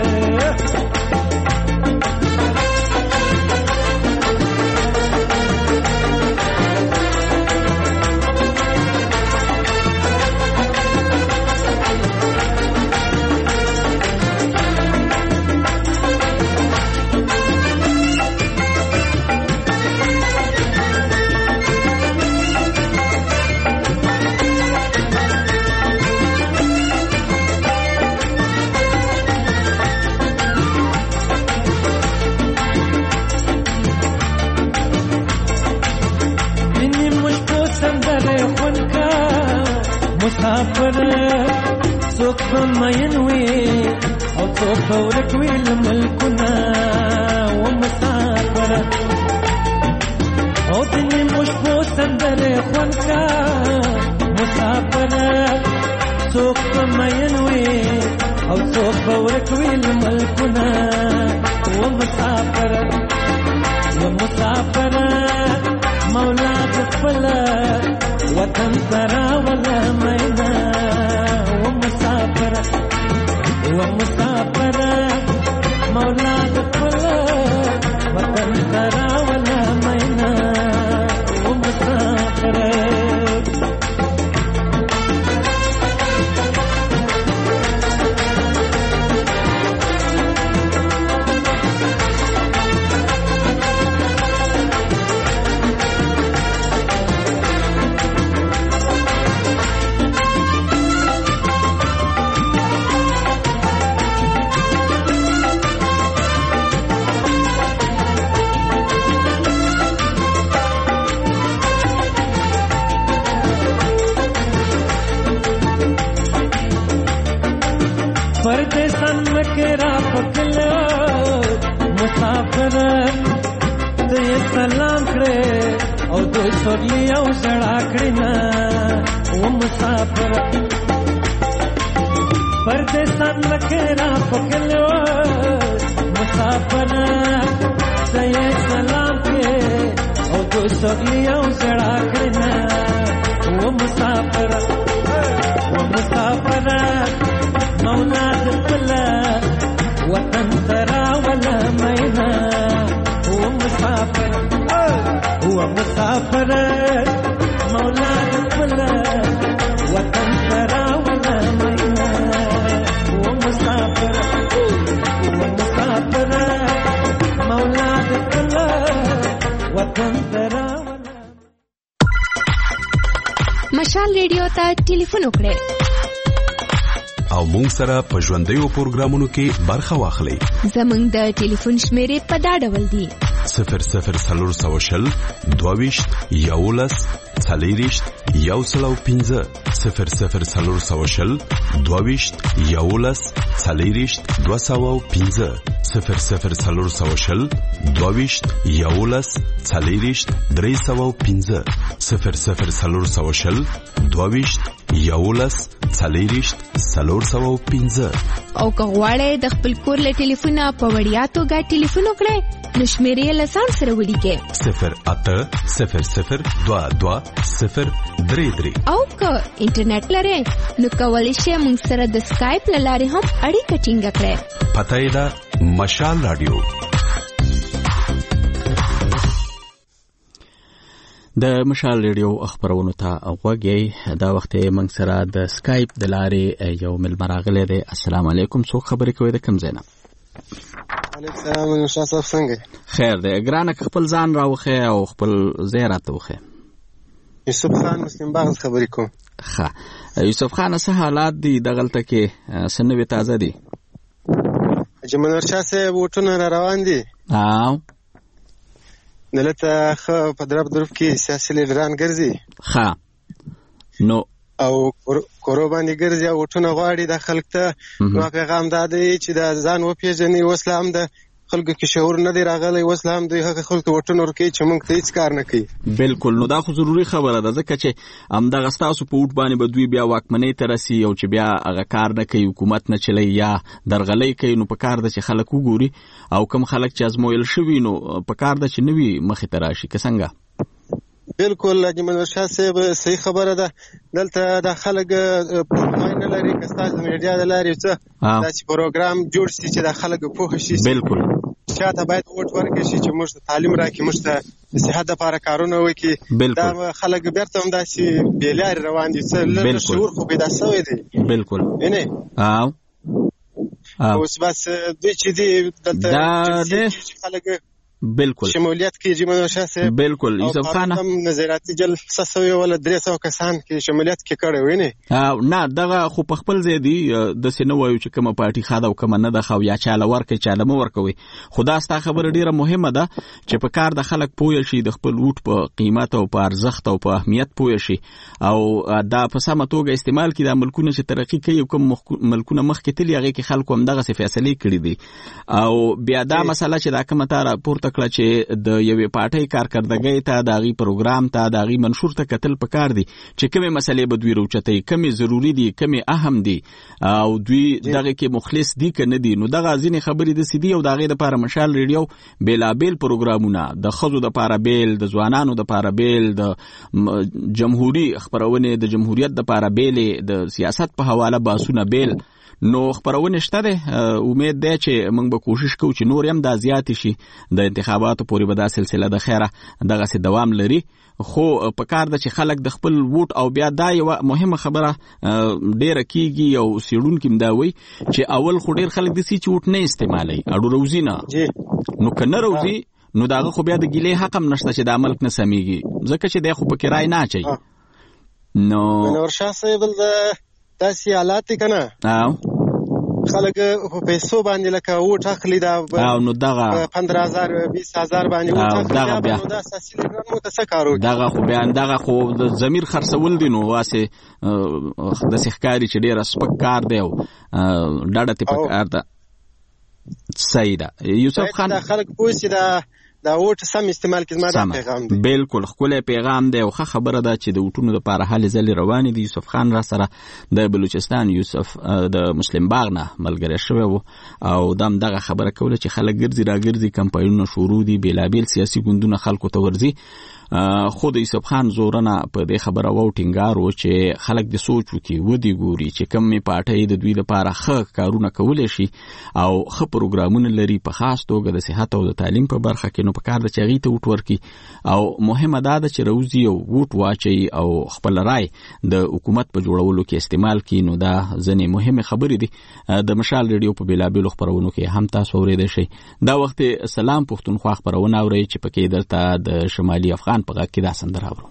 مسافر څوک به مین وي او څوک به ورک وي له ملکونه و مسافر او د نیمو شپو سندرې خوند کا مسافر څوک به مین وي او څوک به ورک وي له ملکونه و مسافر و مسافر مولا د خپل وطن ترا ولا مینا و مسافر و مسافر مولا د خپل وطن ترا ولا مینا و مسافر پردیسان مکرا پکلو مسافر ته سلام کړه او دوی سورلی او زړه کړه نا و مسافر پردیسان مکرا پکلو مسافر ته سلام کړه او دوی سورلی او زړه کړه نا و مسافر و مسافر مولا د خپل وطن ترا ولا مینا و مسافر و مسافر مولا د خپل وطن ترا ولا مینا و مسافر و مسافر مولا د خپل وطن ترا مشال ریډیو ته ټلیفون وکړئ او مونږ سره په ژوندیو پروګرامونو کې برخه واخلئ. زمونږ د ټلیفون شمیرې په دا ډول دي: صفر صفر څلور سوه شل دوه ویشت یولس څلېرویشت یو سل او پنځه صفر صفر څلور سوه شل دوه ویشت یولس څلېرویشت دوه سوه او پنځه صفر صفر څلور سوه شل دوه ویشت یولس څلېرویشت درې سوه او پنځه صفر صفر څلور سوه شل دوه ویشت یولس څلېرویشت څلور سوه او پنځه. او که غواړئ د خپل کور له ټلیفونه په وړیا توګه ټلیفون وکړئ نو شمیرې له ځان سره ولیکئ: صفر اته صفر صفر دوه دوه صفر درې درې. او که انټرنیټ لرئ نو کولی شئ موږ سره د سکایپ له لارې هم اړیکه ټینګه کړئ. پته یې ده مشال رادیو. د مشال ریډیو خبرونو ته غوږی دا وخت موږ سره د سکایپ د لارې یو ملمر راغلی دی. السلام علیکم. څوک خبرې کوي د کوم ځای نه؟ علیکم السلام. نوشا صاحب څنګه؟ خیر دی. ګرانه خپل ځان راوخه او خپل ځای راته وخه. یوسف خان مسلم باغ خبرې کوم. ښه یوسف خان څه حالات دي دغلته کې؟ څه نوې تازه دي؟ جمال شاه صاحب وټونه را روان دي. او دلته خو په درب درب کې سیاسي لیډران ګرځي. ښه نو او کورو باندې ګرځي او وټونه غواړي د خلک ته. نو پیغام دا دی چې د ځان وپېژني. اوس لا هم د خلکو کې شعور نه دی راغلی. اوس لا هم دوی هغه خلکو ته وټونه ورکوي چې موږ ته هېڅ کار نه کوي. بالکل. نو دا خو ضروري خبره ده ځکه چې همدغه ستاسو په وټ باندې به دوی بیا واکمنۍ ته رسي او چې بیا هغه کار نه کوي، حکومت نه چلی یا درغلۍ کوي. نو په کار ده چې خلک وګوري او کم خلک چې ازمویل شوي نو په کار ده چې نوي مخې ته راشي. که څنګه؟ بالکل اجمل ورشاه صاحب صحیح خبره ده. دلته د خلک پوهه نه لري که ستاسو میډیا د لارې څه داسې پروګرام جوړ شي چې د خلک پوهه شي. بالکل. چاته باید ووټ ورکړي شي چې موږ ته تعلیم راکړي، موږ ته د صحت دپاره کارونه وکړي. دا خلک بیرته هم داسې بې لارې روان دي. څه لږ شعور خو پیدا شوی دی. بالکل. وینې اوس بس دوی چې دي دلته خلک بالکل شمولیت کې جمعه ورشاه صاحب بالکل یوسف خان هم نظارتي جلسه سوی ولا درې سوه کسان کې شمولیت کې کړی وینې. نه دغه خو په خپل ځای دی داسې نه وایو چې کومه پارټي ښه ده او کومه نه ده ښه او یا چاله ورکوي چاله مه ورکوي. خو دا ستا خبره ډېره مهمه ده چې په کار د خلک پوه شي، د خپل ووټ په قیمت او په ارزښت او په اهمیت پوه شي او دا په سمه توګه استعمال کړي. دا ملکونه چې ترقي کوي او کوم ملکونه مخکې تلي هغې کې خلکو همدغسې فیصلې کړي دي. او بیا دا مسله چې دا کومه تا راپورته کړه چې د یوې پارټۍ کارکردګۍ ته د هغې پروګرام ته د هغې منشور ته کتل پکار دي چې کومې مسلې به دوی راوچتوي، کومې ضروري دي، کومې اهم دي او دوی دغه کې مخلص دي که نه دي. نو دغه ځینې خبرې داسې دي او د هغې دپاره مشال ریډیو بېلابېل پروګرامونه د ښځو دپاره بیل، د ځوانانو دپاره بیل، د جمهوري خپرونې د جمهوریت دپاره بیلې، د سیاست په حواله بحثونه بیل. نو خبرونه شته ده. امید ده چې موږ به کوشش کوو چې نور هم دا زیات شي. د انتخاباتو پورې به دا سلسله د خیره دغسې دوام لري. خو په کار ده چې خلک د خپل ووټ او بیا دا یوه مهمه خبره ډېره کېږي او څېړونکي هم دا وایي چې اول خو ډېر خلک داسې چې ووټ نه استعمالوي، اړو روزي نه. نو که نه روزي نو د هغه خو بیا د ګیلې حق هم نشته چې دا ملک نه سمیږي ځکه چې دی خو پکې رای نه اچوي. نو ورشاه صاحب داسې حالات دي که نه خلک په پیسو باندې لکه ووټ اخلي دا او نو دغه پندره هزار بیس هزار باندې ووټ اخلي بیا نو دا اساسي لګران مو ته څه کار وکړي. دغه خو بیا دغه خو د ضمیر خرڅول دي. نو واسې داسې ښکاري چې ډېره سپک کار دی او ډډه ترې پکار ده. صحیح ده یوسف خان. خلک پوه شي دا دا ووټ سم استعمال کړي. زما دا پیغام دی. بالکل ښکلی پیغام دی او ښه خبره ده چې د ووټونو دپاره هلې ځلې روانې دي. یوسف خان را سره د بلوچستان یوسف د مسلم باغ نه ملګری شوی و او دا هم دغه خبره کوله چې خلک ګرځي را ګرځي، کمپاینونه شروع دي، بېلابېل سیاسي ګوندونه خلکو ته ورځي. خو د یوسف خان زورنه په دې خبره و ټینګار و چې خلک د سوچ وکړي، ودې ګوري چې کومې پارټۍ د دوی دپاره ښه کارونه کولی شي او ښه پروګرامونه لري په خاص توګه د صحت او د تعلیم په برخه کې. نو په کار ده چې هغې ته ووټ ورکړي او مهمه دا ده چې روزي او ووټ واچوي او خپل رای د حکومت په جوړولو کې استعمال کړي. نو دا ځینې مهمې خبرې دي. د مشال ریډیو په بېلابېلو خپرونو کې هم تاسو اورېدی شئ. دا وخت سلام پښتونخوا خپرونه اورئ چې پکې دلته د شمالي افغان په غږ کې دا سندره اورو.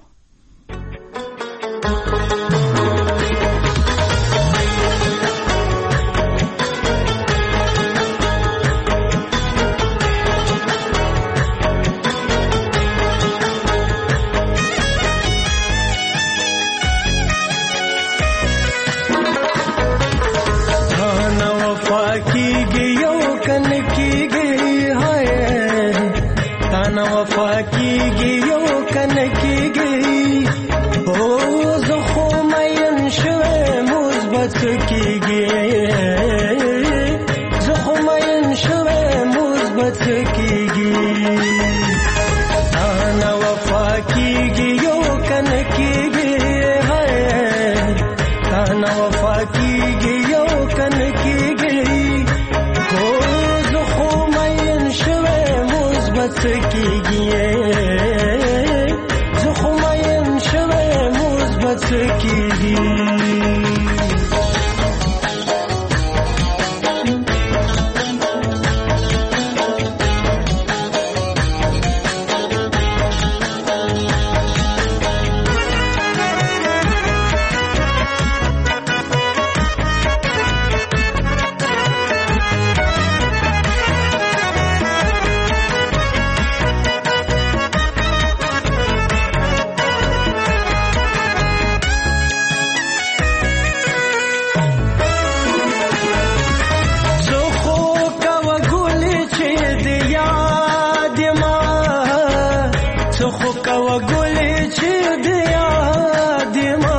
خو کوه ګلې چې د یاد ما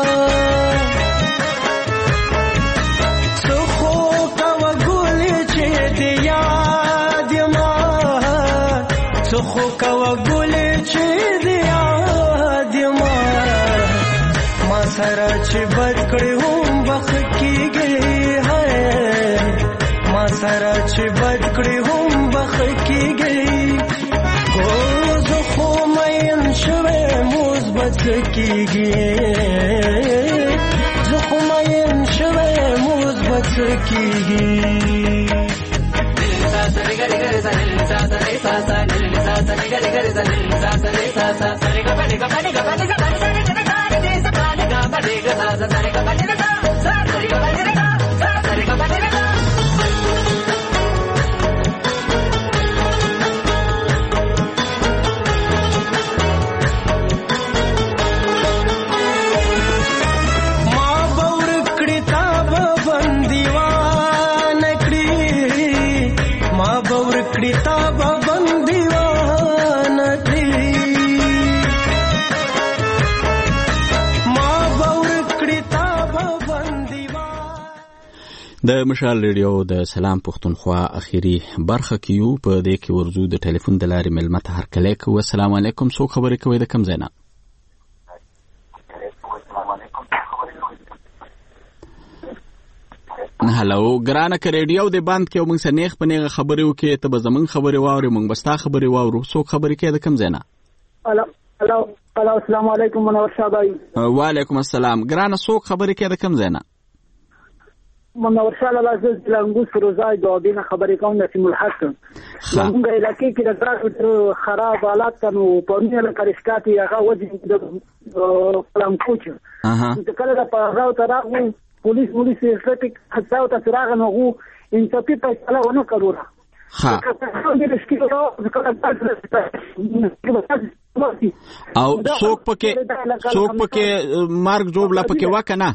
څه خو کوه ګلې چې د یاد ما څه خو کوه ګلې چې د یاد ما ما سره چې بد کړې هم بخ کېږي هی ما سره چې بد کړې هم بخ کېږي کیږي زه خو مین شوی مثبت کیږي د مشال ریډیو د سلام پښتونخوا اخیری برخه کیو په دې کې ورزو د ټلیفون د لارې ملمت هرکلی کوو. السلام علیکم، څوک خبرې کوي د کوم ځای نه؟ هلو ګرانه که ریډیو دې بند کړې او موږ سره نیغ په نیغه خبرې وکړې ته به زموږ خبرې واورې موږ به ستا خبرې واورو. څوک خبرې کوي د کوم ځای نه؟ الو الو الو السلام علیکم منور شاه بھائی. وعلیکم السلام. ګرانه څوک خبرې کوي د کوم ځای نه؟ منور شاه الله زه لنګوس روزای دودینه خبرې کوم نسیم الحق. موږ علاقې کې د ټرافیک خراب حالات نو پرونه له کرشکاتي هغه وځي د پلان کوچ اها د کله د پاراو تراغو پولیس پولیس ټرافیک حساو ته تراغ نو انصافي فیصله ونه کړوره. ها او څوک پکې څوک پکې مارک جوړ لا پکې وکنه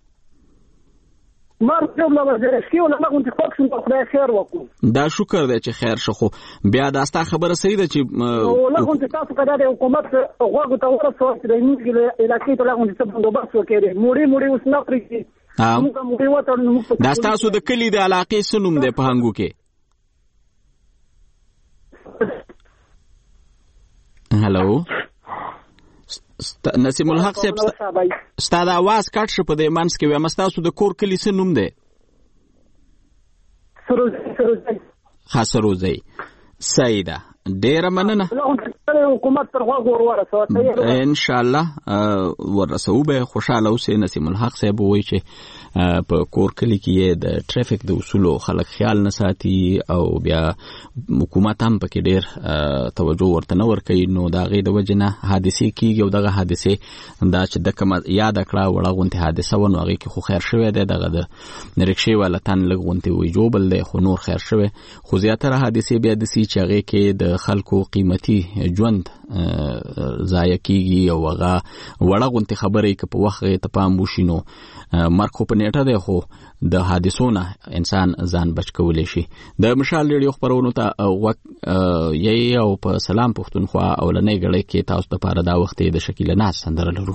مار جوړ لا ورسکی ولا ما كنت فوکس په خدای خیر وکړو. دا شکر دی چې خیر شخو بیا دا ستا خبره صحیح ده چې ولا كنت تاسو کده د حکومت غوږ ته ورسو چې د موږ علاقې ته لا كنت څه بندوبست وکړي موړي موړي اوس نه پریږي موږ موږ وته دا تاسو د کلی د علاقې سنوم دی په هنګو کې. هلو نسیم الحق صاحب ستا د आवाज کټ شو په دې منځ کې وایم تاسو د کور کلی څه نوم دی؟ سروزي سروزي ها سروزي سیده ډیره مننه حکومت پر غوږ ورورسو ان شاء الله ورسو به خوشاله اوسې. نسیم الحق صاحب وایي چې په کور کلی کې د ټریفیک د اصولو خلک خیال نه ساتي او بیا حکومت هم پکې ډیر توجه ورته نه ورکوي نو د هغې د وجې نه حادثې کېږي او دغه حادثې دا چې ده کومه یاده کړه وړه غوندې حادثه وه نو هغې کې خو خیر شوی دی دغه د رکشې والا تن لږ غوندې ویجوبل دی خو نور خیر شوی خو زیاتره حادثې بیا داسې چې هغې کې د خلکو قیمتي ژوند ضایع کېږي او هغه وړه غوندې خبرې که په وخت هغې ته پام وشي نو مرګ خو په نیټه دی خو د حادثو نه انسان ځان بچ کولی شي. د مشال ریډیو خپرونو ته غوږ یې او په سلام پښتونخوا اولنۍ ګړۍ کې تاسو دپاره دا وخت د شکیله ناز سندره لرو.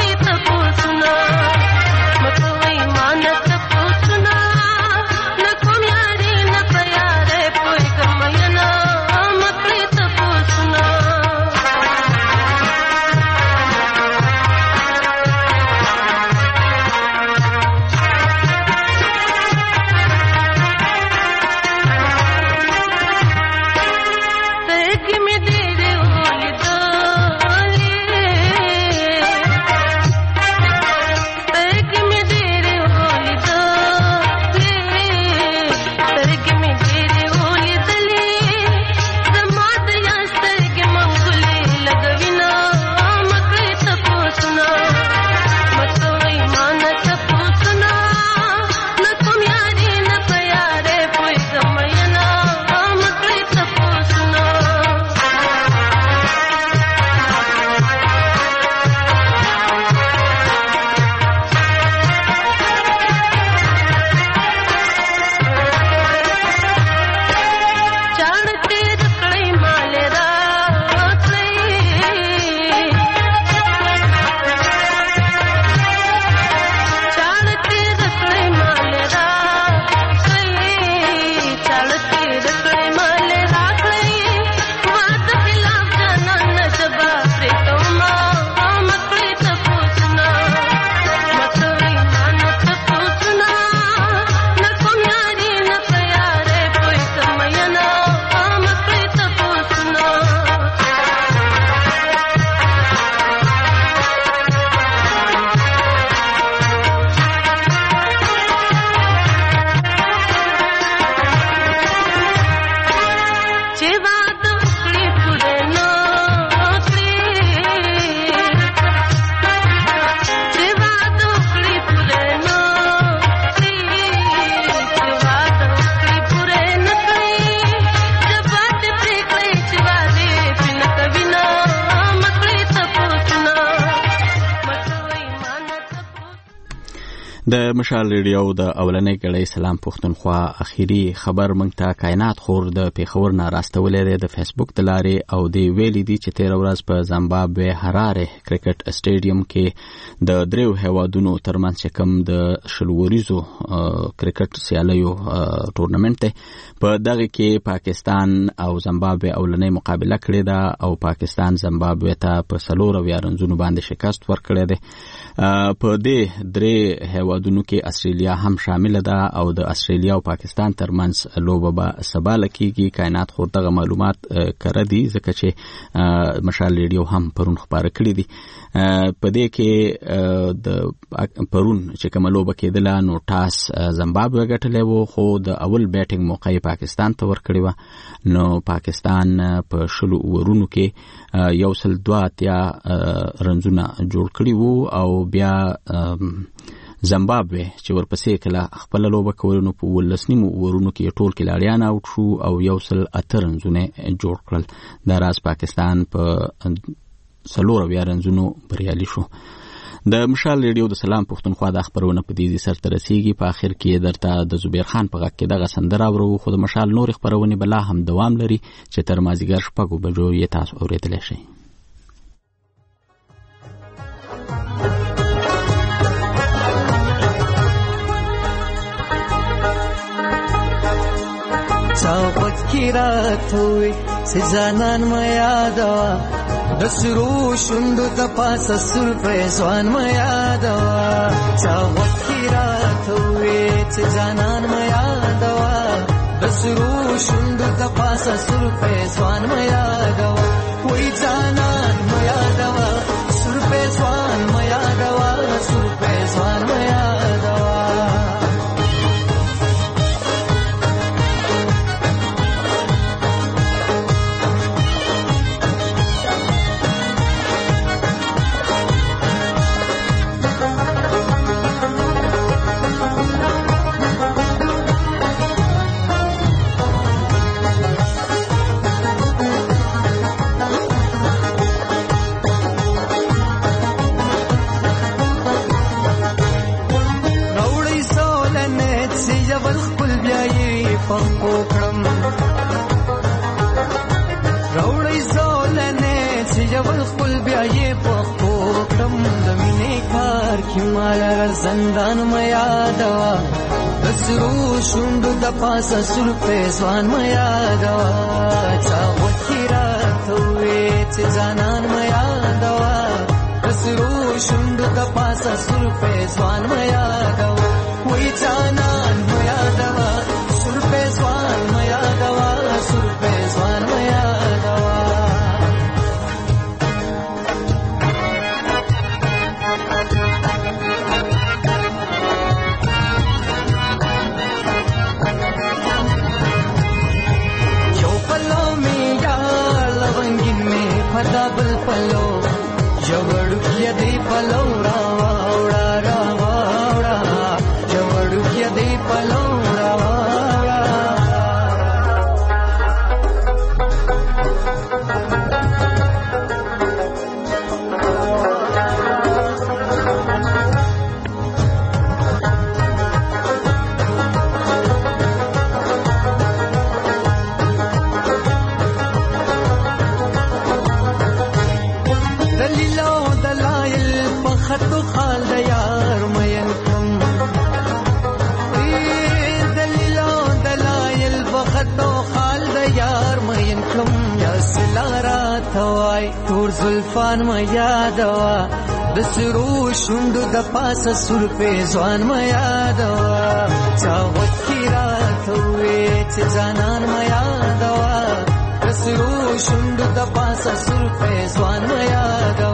Look د مشال ریډیو د اولنې کړۍ سلام پښتونخوا اخیری خبر مونږ ته کائنات خور د پیښور نه راستولې ده د فیسبوک د لارې او د ویلې دي چې تیر ورځ په زیمبابوې هراره کرکټ اسټیډیم کې د دریو هیوادونو ترمنځ کوم د شلوریزو کرکټ سیالیو ټورنمنت ته په دغه کې پاکستان او زیمبابوې اولنې مقابله کړې ده او پاکستان زیمبابوې ته په سلور ویارنځونو باندې شکست ورکړی دی په دې درې هیوادونو دونو کې استرالیا هم شامل ده او د استرالیا او پاکستان ترمنځ لوبه به سبا لکېږي. کائنات خور دغه معلومات کړه دي ځکه چې مشال ریډیو هم پرون خبره کړې دي. په دې کې د پرون چې کومه لوبه کېدله نو ټاس زیمبابوې ګټلی و خو د اول بیټینګ موقع یې پاکستان ته ورکړې وه. نو پاکستان په شلو اورونو کې یو سل دوه اتیا رنزونه جوړ کړي وو او بیا زیمبابوې چې ورپسې کله خپل لوبه کوله نو په ولس نیمو اورونو کې ټول کلاریان اوټ شو او یو سل اته رنزونه جوړ کړل. دا راز پاکستان په څلور اویا رنزونو بریالي شو. د مشال ریډیو د سلام پښتونخوا د خبرونه په دې سر ته رسیږي. په اخر کې درته د زبیر خان په غږ کې دغه سندره اورو خو د مشال نور خبرونه بلا هم دوام لري چې تر مازیګر شپږو بجو یې تاسو اورېدلی شئ. صحبت کی رات ہوئی سے جانان میادوا دسرو شندو تپاس سر پیسوان میادوا. صحبت کی رات ہوئی سے جانان میادوا دسرو شندو تپاس سر پیسوان میادوا. کوئی جانان میادوا سر پیسوان میادوا سر پیسوان میادوا. روڑی زولنے چې یول خپل بیا یې پخپو کړم د مینې کار کې مالا زندان مې یادوا دسرو شوندو د پاسه سر پیسوان مې یادوا. چا وکی راته وې چې ځانان مې یادوا دسرو شوندو د پاسه سر پیسوان مې یادوا. وې ځانان مې یادوا سر پیسوان مې یادوا سر پیسوان مې یادوا. پدا بل پلو جوړو کې دی پلو را واوړا را واوړا جوړو کې دی پلو را واوړا. خطو خال د یار مین کم دلیلو دلایل بخطو خال د یار مین کم. یا سلارا توای تور زلفان ما یادوا دسرو شوندو د پاسه سر پیسوان ما یادوا. چا وکی رات وې چې ځانان ما یادوا دسرو شوندو د پاسه سر پیسوان ما یادوا.